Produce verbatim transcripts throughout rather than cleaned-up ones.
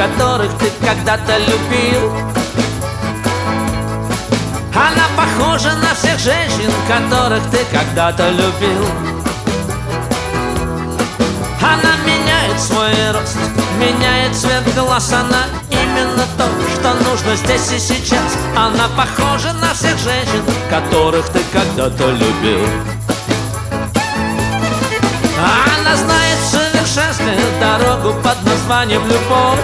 которых ты когда-то любил. Она похожа на всех женщин, которых ты когда-то любил. Она меняет свой рост, меняет цвет глаз. Она именно то, что нужно здесь и сейчас. Она похожа на всех женщин, которых ты когда-то любил. Она знает в совершенстве дорогу под названием любовь.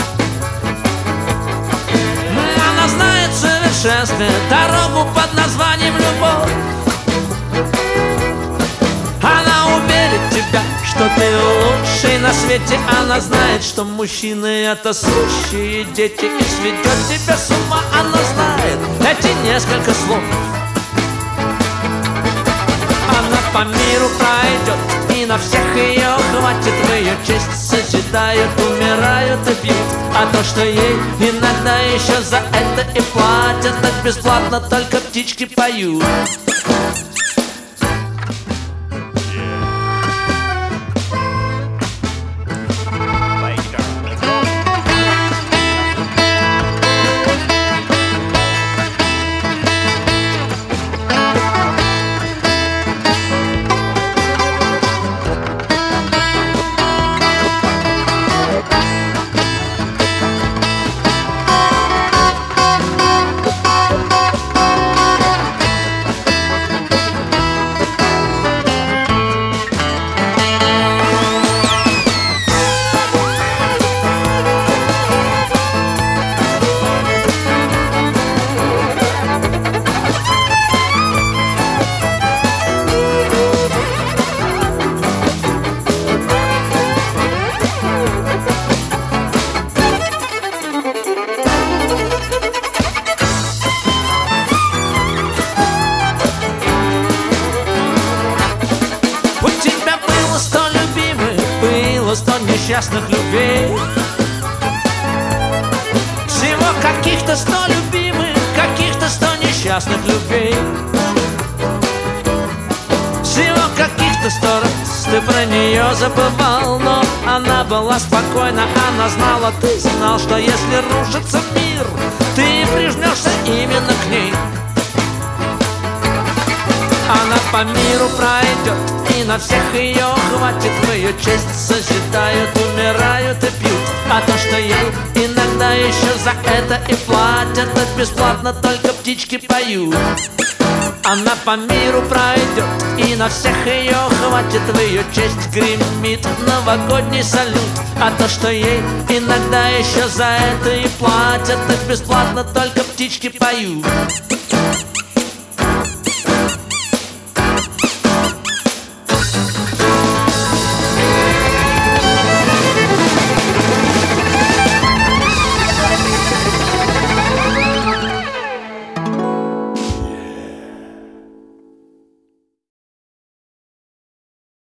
Она знает в совершенстве дорогу под названием любовь. Она уверит тебя, что ты лучший на свете. Она знает, что мужчины — это сущие дети, и сведет тебя с ума. Она знает эти несколько слов. Она по миру пройдет, и на всех ее хватит. В ее честь созидают, умирают и пьют. А то, что ей иногда еще за это и платят, так бесплатно только птички поют. Сто несчастных любвей. Всего каких-то сто любимых, каких-то сто несчастных любвей. Всего каких-то сто раз ты про нее забывал. Но она была спокойна, она знала, ты знал, что если рушится мир, ты прижмешься именно к ней. Она по миру пройдет, и на всех ее хватит. В ее честь созидают, умирают и пьют. А то, что ей иногда еще за это и платят, так бесплатно только птички поют. Она по миру пройдет, и на всех ее хватит. В ее честь гремит новогодний салют. А то, что ей иногда еще за это и платят, так бесплатно только птички поют.